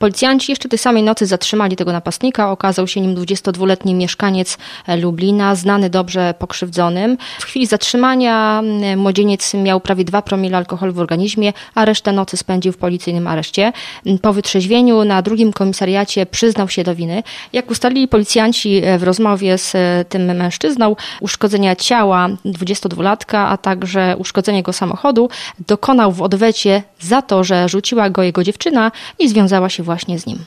Policjanci jeszcze tej samej nocy zatrzymali tego napastnika. Okazał się nim 22-letni mieszkaniec Lublina, znany dobrze pokrzywdzonym. W chwili zatrzymania młodzieniec miał prawie 2 promile alkoholu w organizmie, a resztę nocy spędził w policyjnym areszcie. Po wytrzeźwieniu na drugim komisariacie przyznał się do winy. Jak ustalili policjanci w rozmowie z tym mężczyzną, uszkodzenia ciała 22-latka, a także uszkodzenie jego samochodu dokonał w odwecie za to, że rzuciła go jego dziewczyna i związała się właśnie z nim.